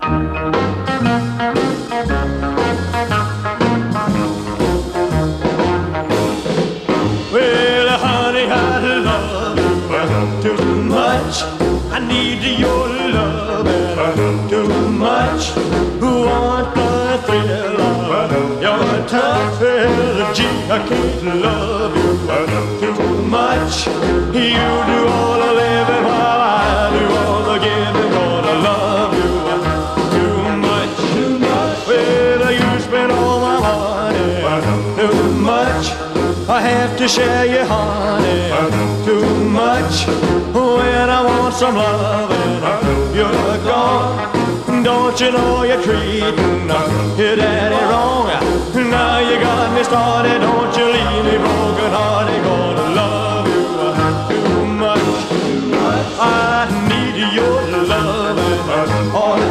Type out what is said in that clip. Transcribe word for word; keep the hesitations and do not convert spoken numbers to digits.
Well, honey, I love you too much. I need your love too much. Want the thrill of your tough energy. I can't love you too much. You do all the living while I do all the giving. Gonna love you too much. Too much. Well, you spend all my money too much. I have to share your honey too much. When I want some loving, you're gone. Don't you know you're treating your daddy wrong? Now you got me started. Don't you leave me broken hearted. Gonna love you too much. I need your loving all the